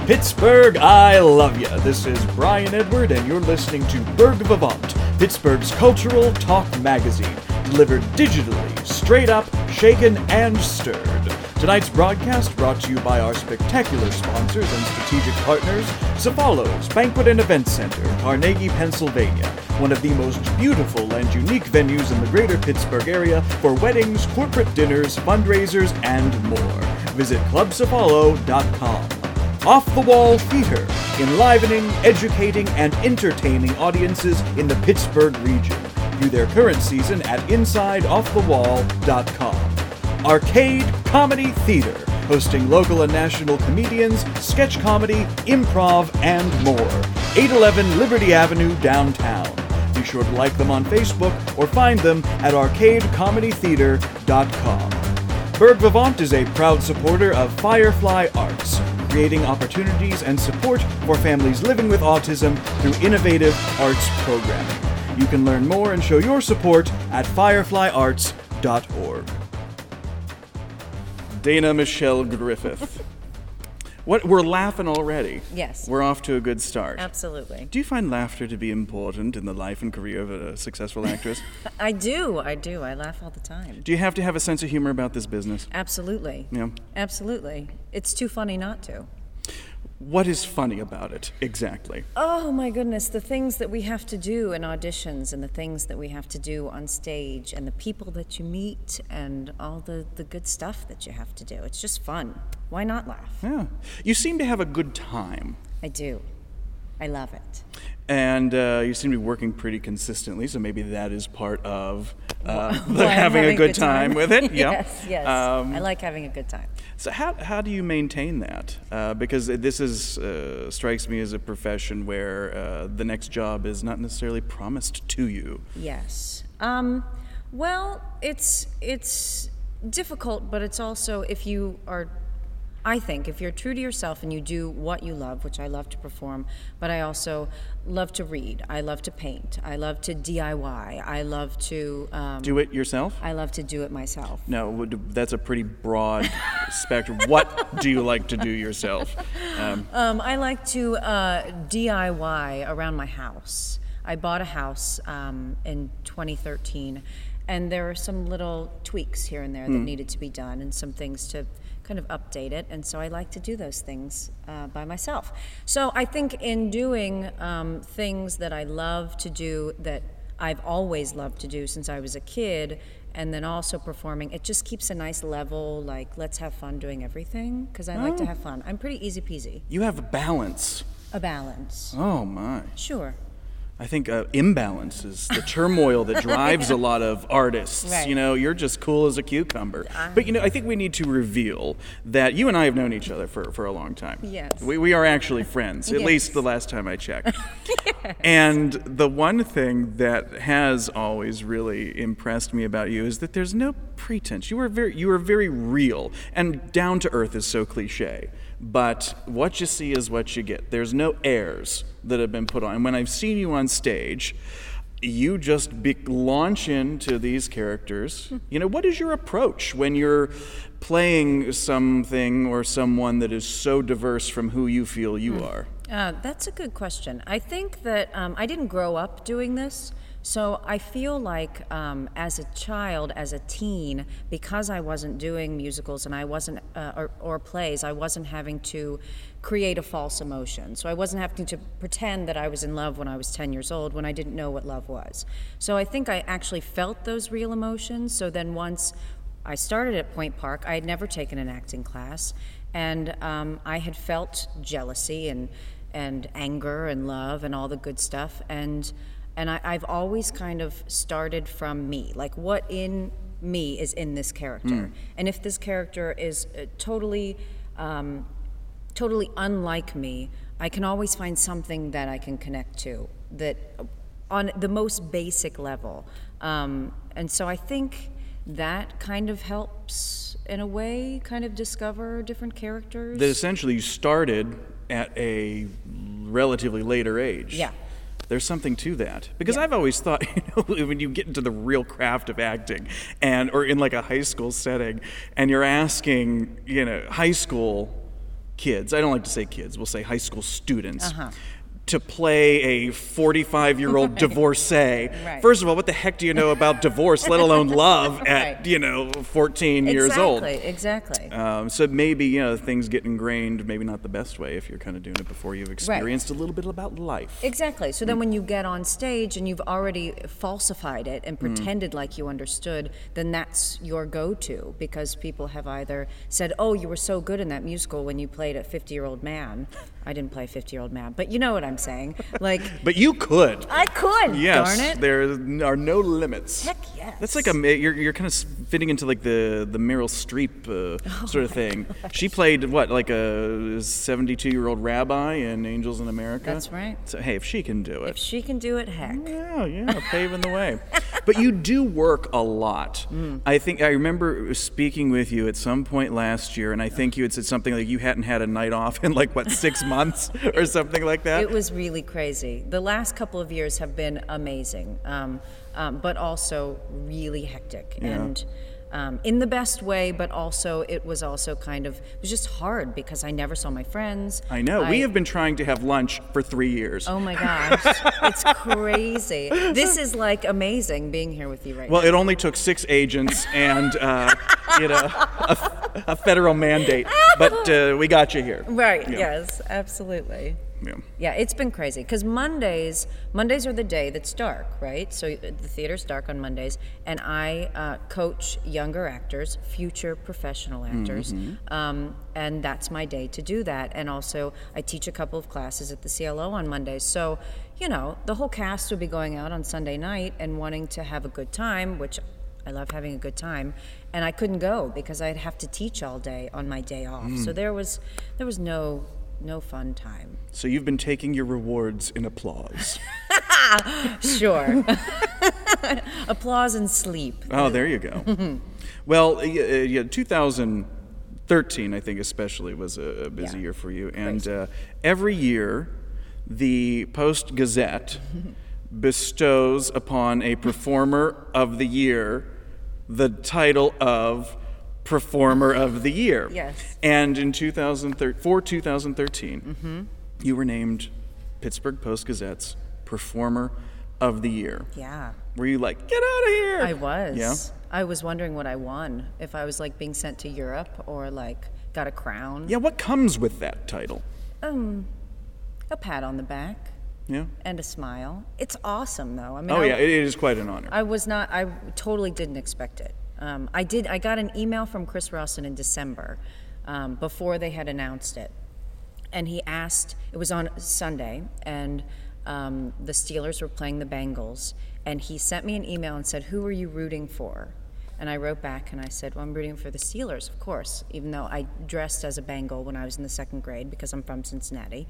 Pittsburgh, I love ya. This is Brian Edward, and you're listening to Berg Vivant, Pittsburgh's cultural talk magazine, delivered digitally, straight up, shaken, and stirred. Tonight's broadcast brought to you by our spectacular sponsors and strategic partners, Cefalos Banquet and Event Center, Carnegie, Pennsylvania, one of the most beautiful and unique venues in the greater Pittsburgh area for weddings, corporate dinners, fundraisers, and more. Visit clubcefalo.com. Off the Wall Theater, enlivening, educating, and entertaining audiences in the Pittsburgh region. View their current season at InsideOffTheWall.com. Arcade Comedy Theater, hosting local and national comedians, sketch comedy, improv, and more. 811 Liberty Avenue, downtown. Be sure to like them on Facebook or find them at arcadecomedytheater.com. Berg Vivant is a proud supporter of Firefly Arts, creating opportunities and support for families living with autism through innovative arts programming. You can learn more and show your support at fireflyarts.org. Dana Michelle Griffith. We're laughing already. Yes. We're off to a good start. Absolutely. Do you find laughter to be important in the life and career of a successful actress? I do. I laugh all the time. Do you have to have a sense of humor about this business? Absolutely. Yeah. Absolutely. It's too funny not to. What is funny about it, exactly? Oh my goodness, the things that we have to do in auditions and the things that we have to do on stage and the people that you meet and all the good stuff that you have to do. It's just fun. Why not laugh? Yeah. You seem to have a good time. I do. I love it. And you seem to be working pretty consistently, so maybe that is part of having a good time with it. Yes, yes. I like having a good time. So how do you maintain that? Because this is strikes me as a profession where the next job is not necessarily promised to you. Yes. Well, it's difficult, but it's also if you're true to yourself and you do what you love, which I love to perform, but I also love to read. I love to paint. I love to DIY. I love to... do it yourself? I love to do it myself. No, that's a pretty broad spectrum. What do you like to do yourself? I like to DIY around my house. I bought a house in 2013, and there are some little tweaks here and there that needed to be done and some things to kind of update it, and so I like to do those things by myself. So I think in doing things that I love to do, that I've always loved to do since I was a kid, and then also performing, it just keeps a nice level, like let's have fun doing everything, because I like to have fun. I'm pretty easy peasy. You have a balance. A balance. Oh my. Sure. I think imbalance is the turmoil that drives a lot of artists. Right. You know, you're just cool as a cucumber. But, I think we need to reveal that you and I have known each other for a long time. Yes. We are actually friends, at least the last time I checked. Yes. And the one thing that has always really impressed me about you is that there's no pretense. You are very real, and down to earth is so cliche. But what you see is what you get. There's no airs that have been put on. And when I've seen you on stage, you just launch into these characters. What is your approach when you're playing something or someone that is so diverse from who you feel you are? That's a good question. I think that I didn't grow up doing this. So I feel like as a child, as a teen, because I wasn't doing musicals and I wasn't, or plays, I wasn't having to create a false emotion. So I wasn't having to pretend that I was in love when I was 10 years old when I didn't know what love was. So I think I actually felt those real emotions. So then once I started at Point Park, I had never taken an acting class, and I had felt jealousy and anger and love and all the good stuff. And I've always kind of started from me, like what in me is in this character. And if this character is totally unlike me, I can always find something that I can connect to, that on the most basic level. And so I think that kind of helps, in a way, kind of discover different characters. That essentially you started at a relatively later age. Yeah. There's something to that. Because I've always thought, when you get into the real craft of acting, or in like a high school setting, and you're asking, high school kids, I don't like to say kids, we'll say high school students, to play a 45-year-old divorcee. Right. First of all, what the heck do you know about divorce, let alone love, at, 14 years old? Exactly. So maybe, things get ingrained, maybe not the best way if you're kind of doing it before you've experienced a little bit about life. Exactly. So then when you get on stage and you've already falsified it and pretended like you understood, then that's your go-to, because people have either said, oh, you were so good in that musical when you played a 50-year-old man. I didn't play a 50-year-old man, but you know what I'm saying. But you could. I could, yes, darn it. There are no limits. Heck yes. That's like you're kind of fitting into like the Meryl Streep sort of thing. She played like a 72-year-old rabbi in Angels in America. That's right. So hey, if she can do it. If she can do it, heck. Yeah, paving the way. But you do work a lot. I remember speaking with you at some point last year, and I think you had said something like you hadn't had a night off in 6 months or something like that. It was really crazy. The last couple of years have been amazing, but also really hectic. Yeah. And in the best way, but also it was just hard because I never saw my friends. I know. We have been trying to have lunch for 3 years. Oh my gosh, it's crazy. This is amazing being here with you right now. Well, it only took 6 agents and a federal mandate, but we got you here. Right, Yeah. yes, absolutely. Yeah. Yeah, it's been crazy because Mondays are the day that's dark, right? So the theater's dark on Mondays, and I coach younger actors, future professional actors, and that's my day to do that. And also, I teach a couple of classes at the CLO on Mondays. So, the whole cast would be going out on Sunday night and wanting to have a good time, which I love having a good time, and I couldn't go because I'd have to teach all day on my day off. So there was no fun time. So you've been taking your rewards in applause. Sure. Applause and sleep. Oh, there you go. Well, 2013, I think especially, was a busy year for you. And every year, the Post-Gazette bestows upon a performer of the year the title of Performer of the Year. Yes. And in 2013, you were named Pittsburgh Post-Gazette's Performer of the Year. Yeah. Were you like, get out of here? I was. Yeah? I was wondering what I won, if I was being sent to Europe or got a crown. Yeah, what comes with that title? A pat on the back. Yeah. And a smile. It's awesome though. It is quite an honor. I totally didn't expect it. I got an email from Chris Rawson in December, before they had announced it. And he asked, it was on Sunday, and the Steelers were playing the Bengals, and he sent me an email and said, who are you rooting for? And I wrote back and I said, well, I'm rooting for the Steelers, of course, even though I dressed as a Bengal when I was in the 2nd grade because I'm from Cincinnati.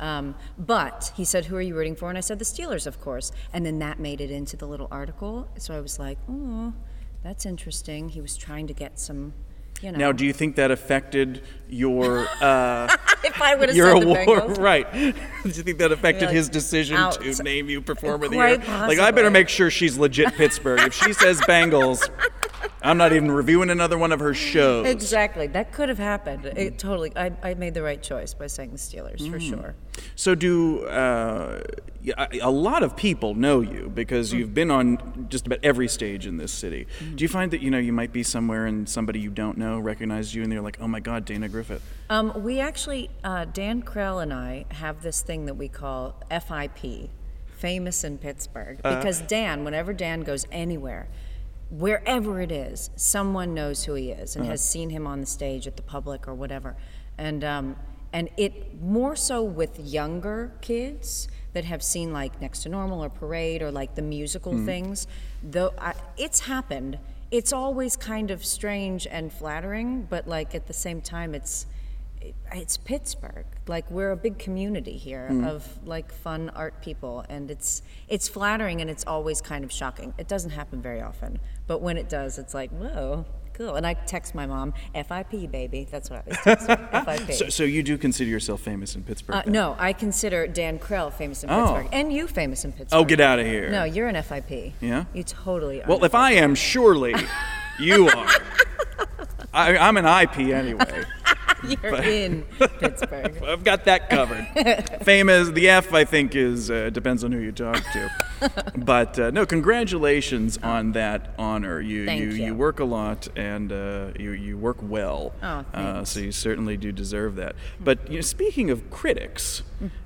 But he said, who are you rooting for? And I said, the Steelers, of course. And then that made it into the little article. So I was like, oh, that's interesting. He was trying to get some, Now, do you think that affected your if I would have your said the award? Bengals. Right. Do you think that affected his decision out. to name you Performer of the Year? Quite I better possibly. make sure she's legit Pittsburgh. If she says Bengals, I'm not even reviewing another one of her shows. Exactly. That could have happened. It totally. I made the right choice by saying the Steelers, for sure. So do a lot of people know you because you've been on just about every stage in this city. Do you find that you might be somewhere and somebody you don't know recognizes you and they're like, oh my God, Dana Griffith? We actually, Dan Krell and I have this thing that we call FIP, Famous in Pittsburgh, because whenever Dan goes anywhere, wherever it is, someone knows who he is and has seen him on the stage at the Public or whatever. And it more so with younger kids that have seen Next to Normal or Parade or the musical things. Though it's happened. It's always kind of strange and flattering, but at the same time, it's Pittsburgh. We're a big community here of fun art people, and it's flattering and it's always kind of shocking. It doesn't happen very often, but when it does, it's whoa, cool. And I text my mom, FIP, baby. That's what I always text her, FIP. So you do consider yourself famous in Pittsburgh? Then? No, I consider Dan Krell famous in Pittsburgh, and you famous in Pittsburgh. Oh, get out of here. No, you're an FIP. Yeah? You totally are. Well, if I am, surely you are. I'm an IP anyway. You're in Pittsburgh. I've got that covered. Famous. The F, I think, is depends on who you talk to. But no, congratulations on that honor. Thank you. You work a lot and you work well. Oh, thanks. So you certainly do deserve that. But speaking of critics,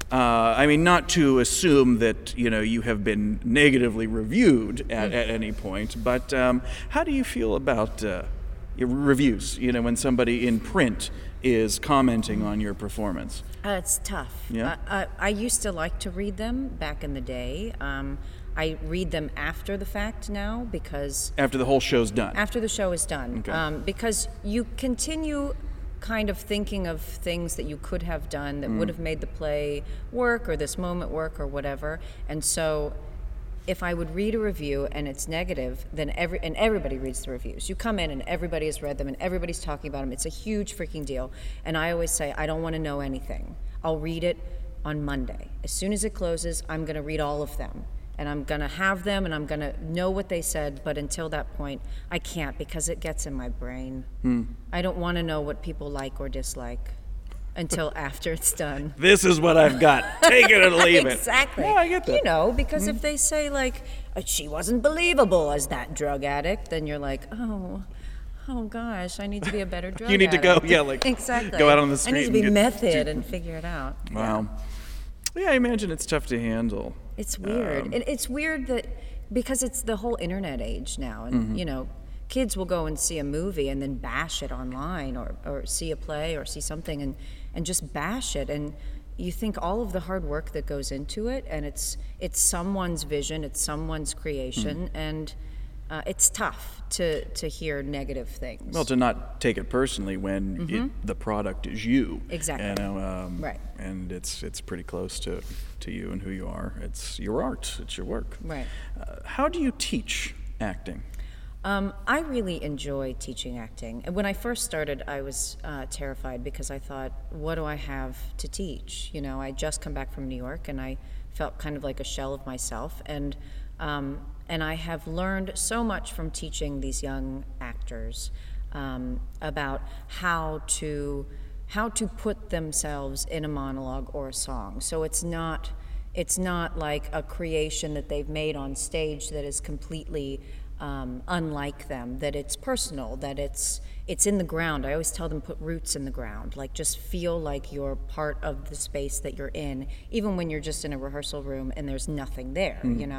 I mean, not to assume that you have been negatively reviewed at any point, but how do you feel about reviews? When somebody in print is commenting on your performance. It's tough. Yeah? I used to like to read them back in the day. I read them after the fact now because... After the whole show's done? After the show is done. Okay. Because you continue kind of thinking of things that you could have done that would have made the play work or this moment work or whatever. And so if I would read a review and it's negative, then everybody reads the reviews. You come in and everybody has read them and everybody's talking about them. It's a huge freaking deal. And I always say, I don't want to know anything. I'll read it on Monday. As soon as it closes, I'm going to read all of them. And I'm going to have them and I'm going to know what they said. But until that point, I can't because it gets in my brain. I don't want to know what people like or dislike until after it's done. This is what I've got. Take it or leave it. Exactly. Yeah, I get that. Because if they say, like, she wasn't believable as that drug addict, then you're like, oh gosh, I need to be a better drug You need addict. to go, exactly. go out on the street. I need to be method and figure it out. Wow. Yeah, I imagine it's tough to handle. It's weird. It's weird that because it's the whole internet age now, and kids will go and see a movie and then bash it online, or see a play or see something and just bash it, and you think all of the hard work that goes into it, and it's someone's vision, it's someone's creation, and it's tough to hear negative things. Well, to not take it personally when the product is you. Exactly. Right. And it's pretty close to you and who you are. It's your art. It's your work. Right. How do you teach acting? I really enjoy teaching acting. And when I first started, I was terrified because I thought, what do I have to teach? I just come back from New York and I felt kind of like a shell of myself. And I have learned so much from teaching these young actors about how to put themselves in a monologue or a song. So it's not like a creation that they've made on stage that is completely unlike them, that it's personal, that it's in the ground. I always tell them, put roots in the ground, like just feel like you're part of the space that you're in, even when you're just in a rehearsal room and there's nothing there,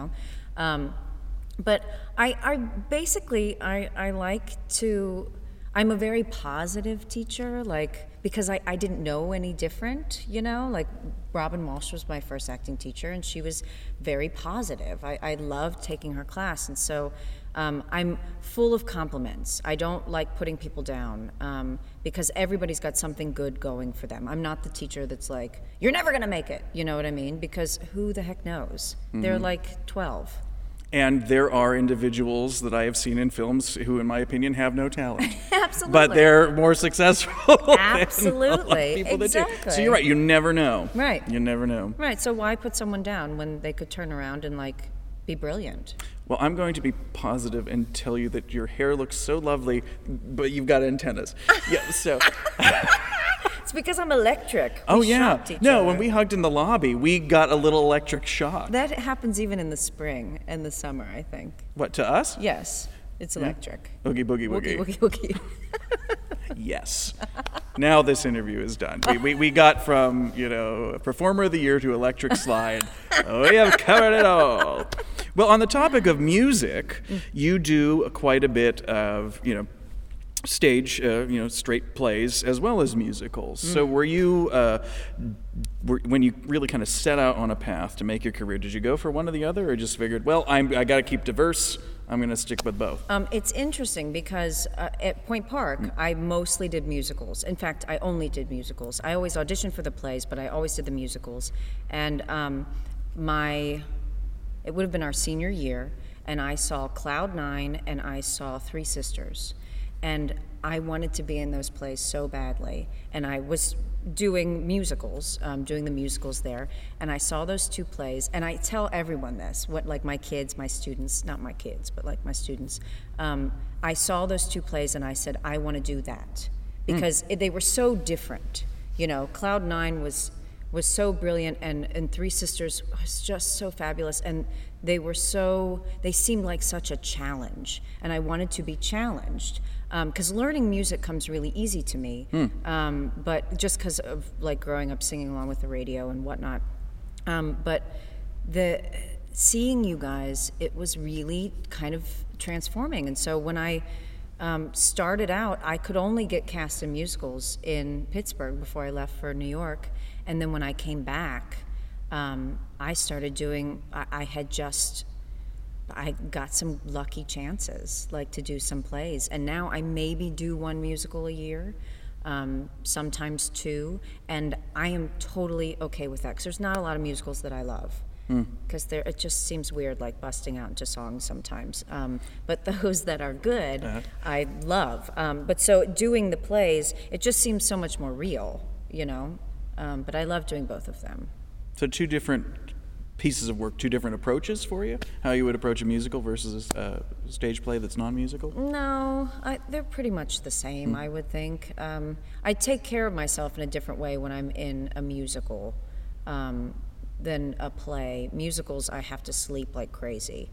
But I basically like to, I'm a very positive teacher, because I didn't know any different, like Robin Walsh was my first acting teacher and she was very positive. I loved taking her class, and so I'm full of compliments. I don't like putting people down because everybody's got something good going for them. I'm not the teacher that's like, you're never gonna make it, you know what I mean? Because who the heck knows? They're like 12. And there are individuals that I have seen in films who, in my opinion, have no talent. Absolutely. But they're more successful Absolutely. than a lot of people Exactly. that do. So you're right, you never know. Right. You never know. Right, so why put someone down when they could turn around and be brilliant? Well, I'm going to be positive and tell you that your hair looks so lovely, but you've got antennas. Yeah, so... It's because I'm electric. Oh, We yeah. shocked each No, other. when we hugged in the lobby, we got a little electric shock. That happens even in the spring and the summer, I think. What, to us? Yes, it's electric. Oogie boogie Woogie, woogie. woogie, woogie. Yes. Now this interview is done. We got from, Performer of the Year to Electric Slide. We have covered it all. Well, on the topic of music, you do quite a bit of, stage, straight plays as well as musicals. So were you, when you really kind of set out on a path to make your career, did you go for one or the other, or just figured, well, I got to keep diverse, I'm going to stick with both? It's interesting because at Point Park, I mostly did musicals. In fact, I only did musicals. I always auditioned for the plays, but I always did the musicals. And it would have been our senior year, and I saw Cloud Nine and I saw Three Sisters. And I wanted to be in those plays so badly. And I was doing musicals, doing the musicals there. And I saw those two plays. And I tell everyone this, my kids, my students, not my kids, but my students. I saw those two plays and I said, I want to do that. because they were so different. You know, Cloud Nine was so brilliant, and Three Sisters was just so fabulous, and they seemed like such a challenge, and I wanted to be challenged, because learning music comes really easy to me, but just because of like growing up singing along with the radio and whatnot, but seeing you guys, it was really kind of transforming. And so when I started out, I could only get cast in musicals in Pittsburgh before I left for New York. And then when I came back, I started doing, I got some lucky chances, like to do some plays. And now I maybe do one musical a year, sometimes two. And I am totally okay with that, because there's not a lot of musicals that I love. Because it just seems weird, like busting out into songs sometimes. But those that are good, I love. But so doing the plays, it just seems so much more real, you know. But I love doing both of them. So two different pieces of work, two different approaches for you? How you would approach a musical versus a stage play that's non-musical? No, they're pretty much the same, I would think. I take care of myself in a different way when I'm in a musical than a play. Musicals, I have to sleep like crazy,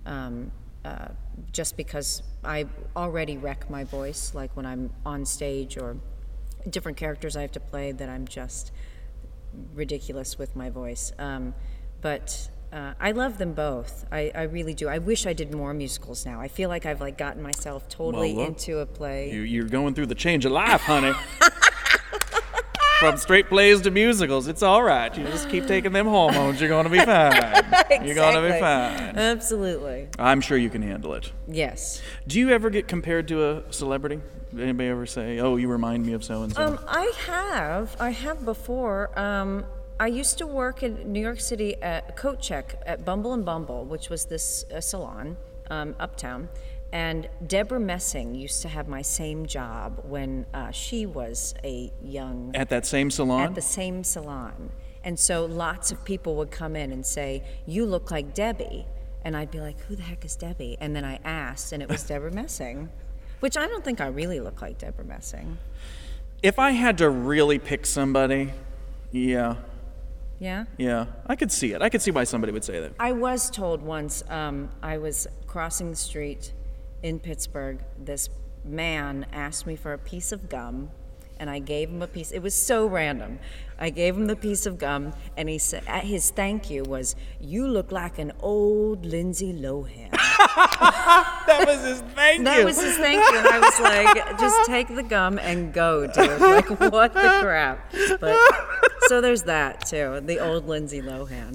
just because I already wreck my voice, like when I'm on stage, or different characters I have to play that I'm just ridiculous with my voice. But I love them both. I really do. I wish I did more musicals now. I feel like I've like gotten myself totally into a play. You're going through the change of life, honey. From straight plays to musicals, it's all right. You just keep taking them hormones. You're going to be fine. Exactly. You're going to be fine. Absolutely. I'm sure you can handle it. Yes. Do you ever get compared to a celebrity? Anybody ever say, "Oh, you remind me of so and so"? I have before. I used to work in New York City at Coat Check at Bumble and Bumble, which was this salon uptown. And Deborah Messing used to have my same job when she was a young... At that same salon? At the same salon. And so lots of people would come in and say, "You look like Debbie." And I'd be like, "Who the heck is Debbie?" And then I asked, and it was Deborah Messing, which I don't think I really look like Deborah Messing. If I had to really pick somebody, yeah. Yeah? Yeah, I could see it. I could see why somebody would say that. I was told once, I was crossing the street in Pittsburgh, this man asked me for a piece of gum, and I gave him a piece. It was so random. I gave him the piece of gum, and he said, his thank you was, "You look like an old Lindsay Lohan." That was his thank you. That was his thank you, and I was like, "Just take the gum and go, dude." Like, what the crap? But so there's that too, the old Lindsay Lohan.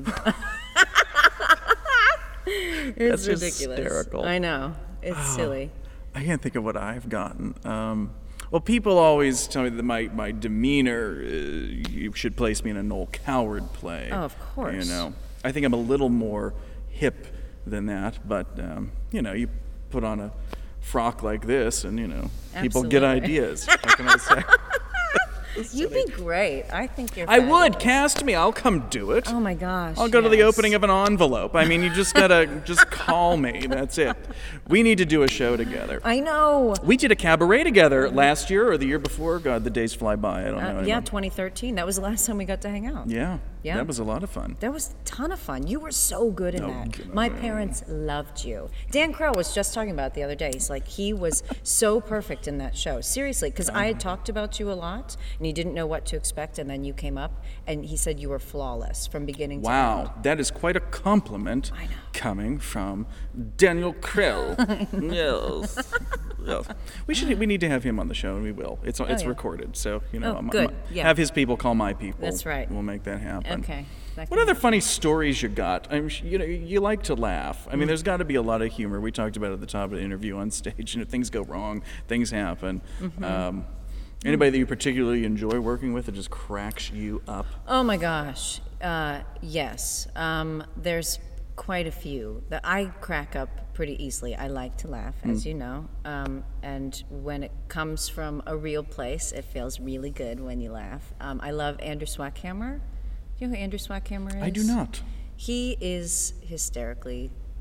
It's That's ridiculous. hysterical. I know. It's silly. I can't think of what I've gotten. Well, people always tell me that my demeanor, you should place me in a Noel Coward play. Oh, of course. You know, I think I'm a little more hip than that, but, you know, you put on a frock like this and, you know, people get Absolutely. ideas. What can I say? You'd be great. I think you're I fabulous. would. Cast me. I'll come do it. Oh my gosh. I'll go to the yes. opening of an envelope. I mean, you just gotta just call me. That's it. We need to do a show together. I know. We did a cabaret together last year or the year before. God, the days fly by. I don't know. Yeah, anymore. 2013. That was the last time we got to hang out. Yeah. Yeah. That was a lot of fun. That was a ton of fun. You were so good in that. good. My parents loved you. Dan Crow was just talking about it the other day. He's like, he was so perfect in that show. Seriously, because I had talked about you a lot, and he didn't know what to expect, and then you came up, and he said you were flawless from beginning to end. Wow, that is quite a compliment I know. coming from Daniel Krell. Yes. Yes. We need to have him on the show, and we will. It's yeah. recorded, so you know. Oh, good. Yeah. Have his people call my people. That's right. We'll make that happen. Okay. That What can other happen. funny stories you got? You know, you like to laugh. I mean, there's got to be a lot of humor. We talked about it at the top of the interview on stage, and if things go wrong, things happen. Anybody that you particularly enjoy working with that just cracks you up? Oh my gosh. Yes. There's quite a few that I crack up pretty easily. I like to laugh, as you know. And when it comes from a real place, it feels really good when you laugh. I love Andrew Swackhammer. Do you know who Andrew Swackhammer is? I do not. He is hysterically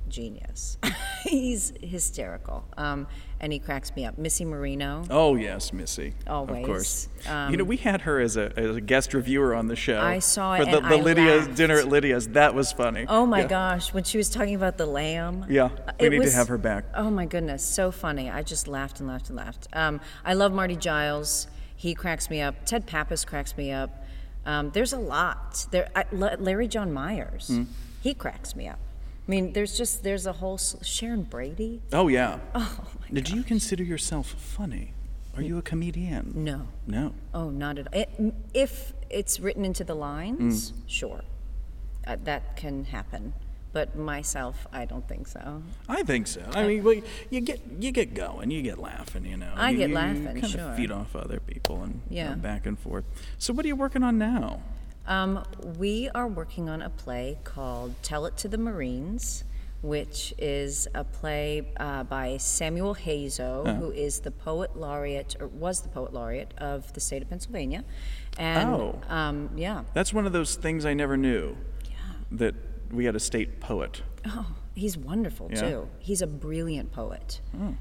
genius. He's hysterical, and he cracks me up. Missy Marino. Oh yes, Missy. Always. Of course. We had her as a guest reviewer on the show. I saw it, for the and I Lydia's laughed. dinner at Lydia's. That was funny. Oh my Yeah. gosh, when she was talking about the lamb. Yeah, we it need to was- have her back. Oh my goodness, so funny. I just laughed and laughed and laughed. I love Marty Giles. He cracks me up. Ted Pappas cracks me up. There's a lot. Larry John Myers, he cracks me up. I mean, there's a whole Sharon Brady. Oh yeah. Oh my Did you consider yourself funny? Are you a comedian? No. No. Oh, not at all. If it's written into the lines, sure, that can happen. But myself, I don't think so. I think so. I mean, well, you get going, you get laughing, you know. I You get laughing, kind sure. of feed off other people and Yeah. back and forth. So what are you working on now? We are working on a play called Tell It to the Marines, which is a play by Samuel Hazo, who is the poet laureate, or was the poet laureate of the state of Pennsylvania. And yeah. That's one of those things I never knew. Yeah. That we had a state poet. Oh, he's wonderful Yeah? too. He's a brilliant poet.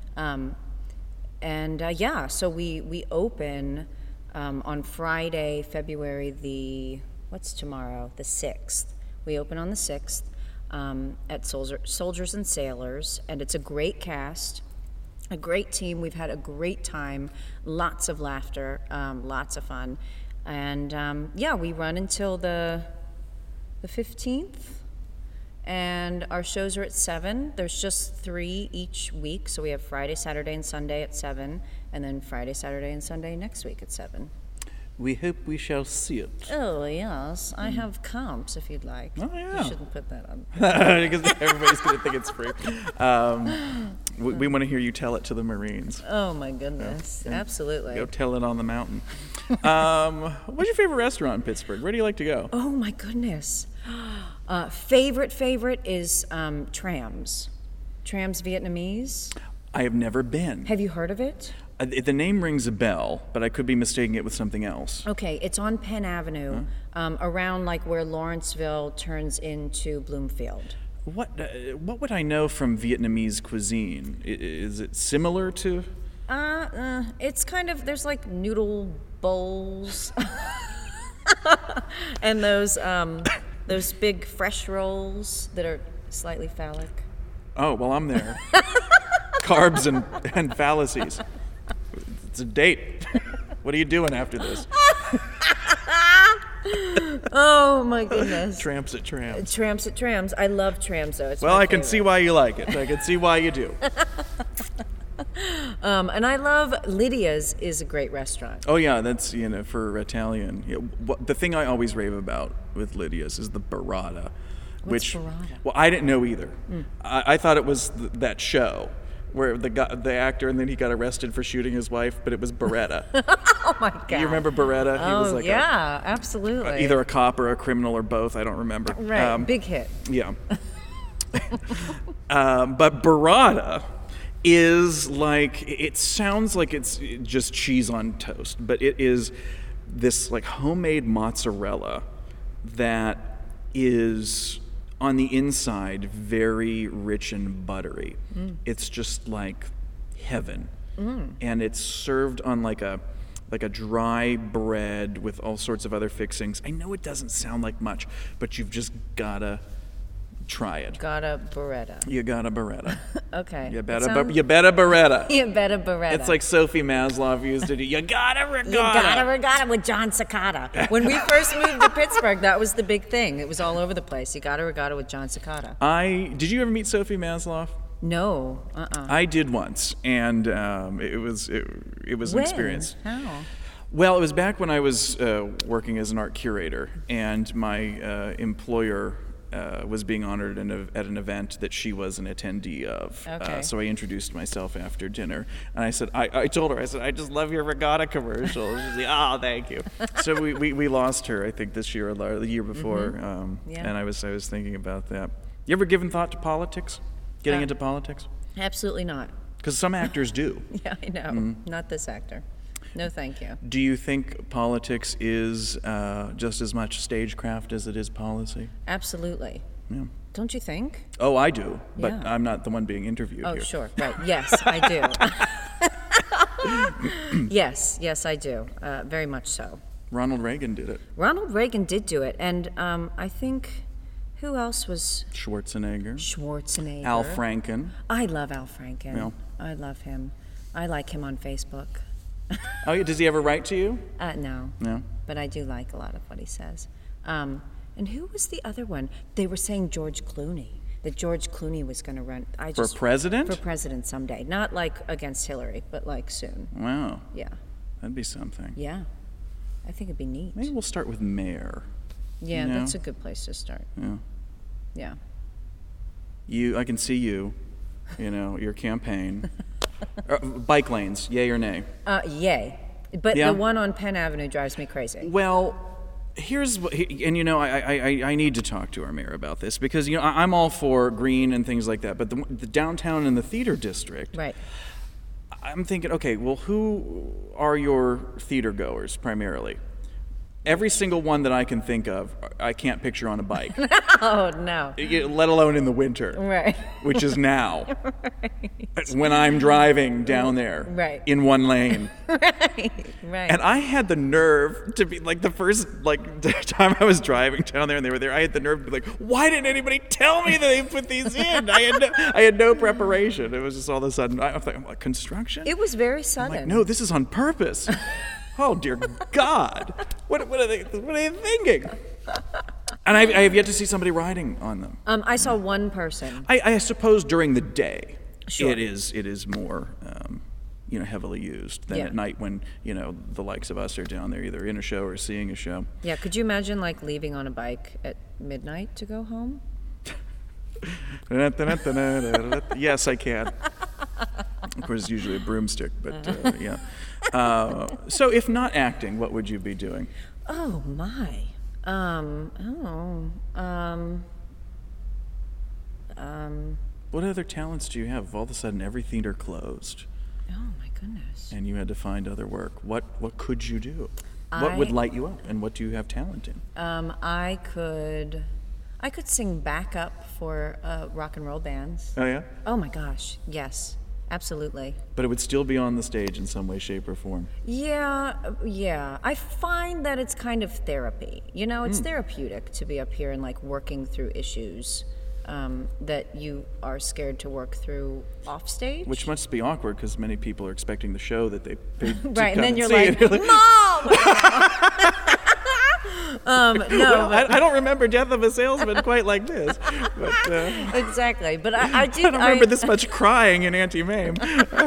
So we open on Friday, February what's tomorrow? The 6th. We open on the 6th at Soldiers and Sailors, and it's a great cast, a great team. We've had a great time, lots of laughter, lots of fun, and we run until the 15th. And our shows are at 7. There's just 3 each week. So we have Friday, Saturday, and Sunday at 7. And then Friday, Saturday, and Sunday next week at 7. We hope we shall see it. Oh, yes. I have comps if you'd like. Oh, yeah. You shouldn't put that on. Because everybody's going to think it's free. We want to hear you tell it to the Marines. Oh, my goodness. Absolutely. Go tell it on the mountain. What's your favorite restaurant in Pittsburgh? Where do you like to go? Oh, my goodness. Favorite is Trams. Trams Vietnamese. I have never been. Have you heard of it? The name rings a bell, but I could be mistaking it with something else. Okay, it's on Penn Avenue, around like where Lawrenceville turns into Bloomfield. What would I know from Vietnamese cuisine? Is it similar to? It's kind of, there's like noodle bowls and those big fresh rolls that are slightly phallic. Oh, well, I'm there. Carbs and fallacies. It's a date. What are you doing after this? Oh my goodness. Tramps at Trams. Tramps at Trams. I love Trams though. It's Well, my I can favorite. see why you like it. I can see why you do. And I love Lydia's is a great restaurant. Oh yeah, that's for Italian. The thing I always rave about with Lydia's is the burrata. What's burrata? Well, I didn't know either. I thought it was that show where the actor, and then he got arrested for shooting his wife, but it was Beretta. Oh my God. You remember Beretta? He was like yeah, absolutely. either a cop or a criminal or both. I don't remember. Right, big hit. Yeah. But burrata is like, it sounds like it's just cheese on toast, but it is this like homemade mozzarella that is on the inside very rich and buttery. It's just like heaven. And it's served on like a dry bread with all sorts of other fixings. I know it doesn't sound like much, but you've just gotta try it. Got a Beretta. You got a Beretta. Okay. You It better sounds- you better Beretta. You better Beretta. It's like Sophie Maslow used it. You gotta regatta. You gotta regatta with John Cicada. When we first moved to Pittsburgh, that was the big thing. It was all over the place. You gotta regatta with John Cicada. Did you ever meet Sophie Maslow? No. I did once, and it was an experience. How? Well, it was back when I was working as an art curator, and my employer was being honored at an event that she was an attendee of. Okay. So I introduced myself after dinner, and I said, I told her, I said, I just love your regatta commercials. She's like, oh, thank you. So we lost her, I think, this year or the year before, Yeah. and I was thinking about that. You ever given thought to politics? Getting into politics? Absolutely not. Because some actors do. Yeah, I know. Not this actor. No, thank you. Do you think politics is just as much stagecraft as it is policy? Absolutely. Yeah. Don't you think? Oh, I do, but Yeah. I'm not the one being interviewed Oh, here. sure. Right. Yes, I do. Yes, I do. Very much so. Ronald Reagan did it. Ronald Reagan did do it, and I think who else was Schwarzenegger. Schwarzenegger? Al Franken. I love Al Franken. Yeah. I love him. I like him on Facebook. Oh, yeah. Does he ever write to you? No, No. but I do like a lot of what he says. And who was the other one? They were saying George Clooney. That George Clooney was going to run. For president? For president someday. Not like against Hillary, but like soon. Wow. Yeah. That'd be something. Yeah. I think it'd be neat. Maybe we'll start with mayor. Yeah, you know? that's a good place to start. Yeah. Yeah. I can see you, your campaign. Bike lanes, yay or nay? Yay. But Yeah. the one on Penn Avenue drives me crazy. Well, here's what, and I need to talk to our mayor about this because I'm all for green and things like that, but the downtown and the theater district. Right. I'm thinking, okay, well, who are your theater goers primarily? Every single one that I can think of, I can't picture on a bike, Oh, no. let alone in the winter, Right. which is now, when I'm driving down there Right. in one lane. Right. And I had the nerve to be like the first time I was driving down there and they were there. I had the nerve to be like, "Why didn't anybody tell me that they put these in?" I had no preparation. It was just all of a sudden. I was like, "Construction?" It was very I'm sudden. like, "No, this is on purpose." Oh dear God! What are they thinking? And I have yet to see somebody riding on them. I saw one person. I suppose during the day, Sure. it is more heavily used than Yeah. at night when the likes of us are down there either in a show or seeing a show. Yeah, could you imagine like leaving on a bike at midnight to go home? Yes, I can. Of course, it's usually a broomstick, but yeah. So, if not acting, what would you be doing? Oh my. What other talents do you have? If all of a sudden every theater closed Oh my goodness. and you had to find other work, what could you do? What would light you up, and what do you have talent in? I could sing backup for rock and roll bands. Oh yeah, Oh my gosh, yes, absolutely. but it would still be on the stage in some way, shape, or form. Yeah. I find that it's kind of therapy. It's therapeutic to be up here and like working through issues that you are scared to work through off stage. Which must be awkward because many people are expecting the show that they paid to Right, and come then you're see. like, And you're Mom! No, well, but I don't remember Death of a Salesman quite like this. But, exactly. But I did. I don't remember this much crying in Auntie Mame.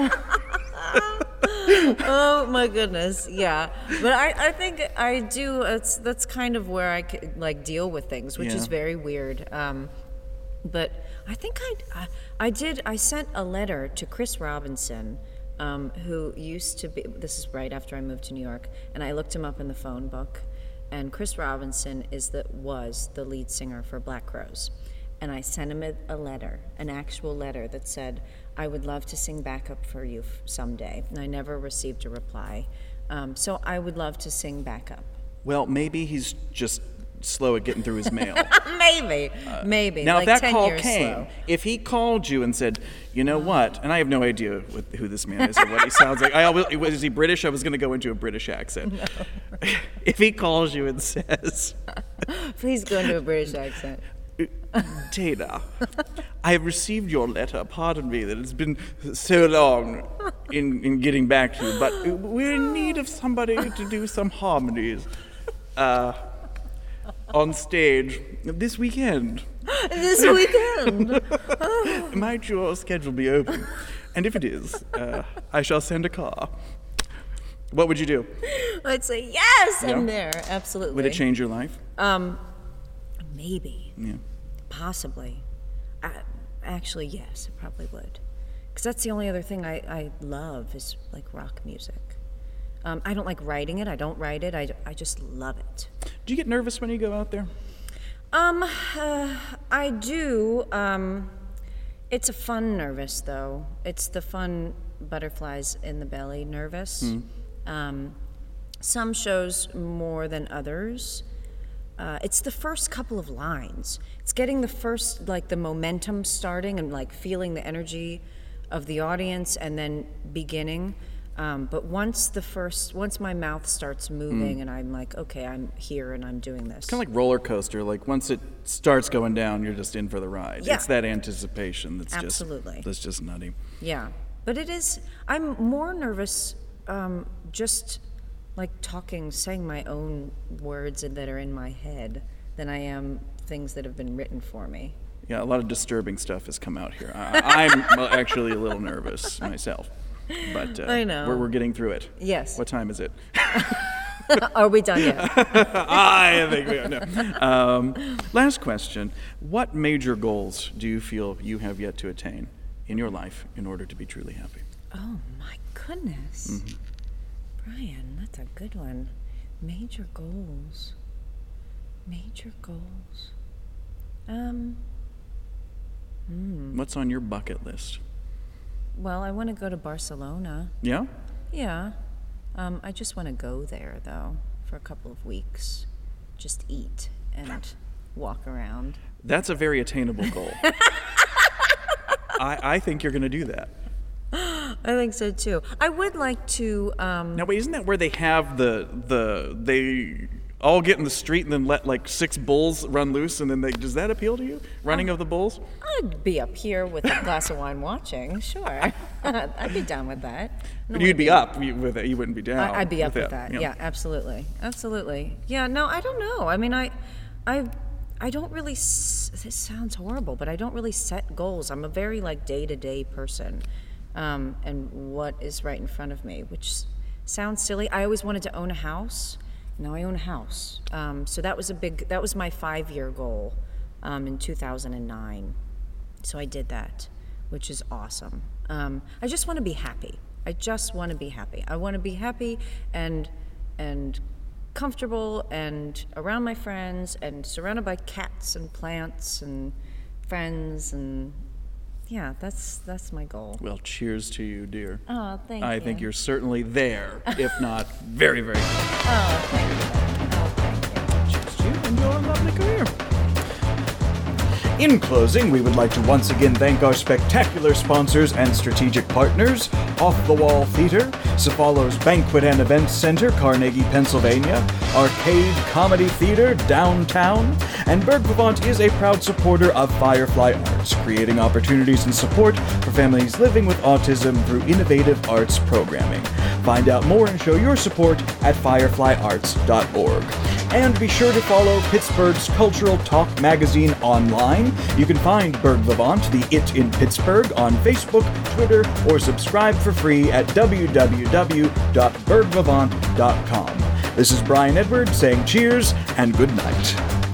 Oh my goodness, yeah. But I think I do. That's kind of where I could, like deal with things, which is Yeah. very weird. But I think I did. I sent a letter to Chris Robinson, who used to be. This is right after I moved to New York, and I looked him up in the phone book. And Chris Robinson was the lead singer for Black Crowes. And I sent him a letter, an actual letter that said, I would love to sing backup for you someday. And I never received a reply. So I would love to sing backup. Well, maybe he's just slow at getting through his mail. Maybe. Now, like if that 10 call years came, slow. if he called you and said, "You know what?" and I have no idea who this man is or what he sounds like. Is he British? I was going to go into a British accent. No. If he calls you and says, Please go into a British accent. "Dana, I have received your letter. Pardon me that it's been so long in getting back to you, but we're in need of somebody to do some harmonies on stage this weekend. This weekend. Might your schedule be open? And if it is, I shall send a car." What would you do? I'd say, yes, Yeah. I'm there. Absolutely. Would it change your life? Maybe. Yeah. Possibly. Actually, yes, it probably would. Because that's the only other thing I love is like rock music. I don't like writing it. I don't write it. I just love it. Do you get nervous when you go out there? I do. It's a fun nervous, though. It's the fun butterflies in the belly nervous. Some shows more than others. it's the first couple of lines. It's getting the first, like the momentum starting and like feeling the energy of the audience and then beginning. But once my mouth starts moving and I'm like, okay, I'm here and I'm doing this. Kind of like roller coaster. Like once it starts going down, you're just in for the ride. Yeah. It's that anticipation that's Absolutely. that's just nutty. Yeah, but I'm more nervous just like saying my own words that are in my head than I am things that have been written for me. Yeah, a lot of disturbing stuff has come out here. I'm actually a little nervous myself. But I know. We're getting through it. Yes. What time is it? Are we done yet? I think we are. No. Last question. What major goals do you feel you have yet to attain in your life in order to be truly happy? Oh, my goodness. Brian, that's a good one. Major goals. What's on your bucket list? Well, I want to go to Barcelona. Yeah? Yeah. I just want to go there, though, for a couple of weeks. Just eat and walk around. That's a very attainable goal. I think you're going to do that. I think so, too. I would like to... Now, wait, isn't that where they have they all get in the street and then let like 6 bulls run loose and then does that appeal to you? Running of the bulls? I'd be up here with a glass of wine watching, sure. I'd be down with that. But you'd be up with it. You wouldn't be down. I'd be up with that. Yeah, absolutely. Absolutely. Yeah, no, I don't know. I mean, I don't really, this sounds horrible, but I don't really set goals. I'm a very like day-to-day person. And what is right in front of me, which sounds silly. I always wanted to own a house. Now I own a house. So that was my 5-year goal in 2009. So I did that, which is awesome. I just want to be happy. I want to be happy and comfortable and around my friends and surrounded by cats and plants and friends and yeah, that's my goal. Well, cheers to you, dear. Oh, thank you. I think you're certainly there, if not very, very close. Oh, thank you. Cheers to you and your lovely career. In closing, we would like to once again thank our spectacular sponsors and strategic partners, Off the Wall Theater, Cephalo's Banquet and Events Center, Carnegie, Pennsylvania, Arcade Comedy Theater, downtown, and Berg Vivant is a proud supporter of Firefly Arts, creating opportunities and support for families living with autism through innovative arts programming. Find out more and show your support at fireflyarts.org. And be sure to follow Pittsburgh's Cultural Talk magazine online. You can find Berg Vivant, the It in Pittsburgh, on Facebook, Twitter, or subscribe for free at www.bergvivant.com. This is Brian Edward saying cheers and good night.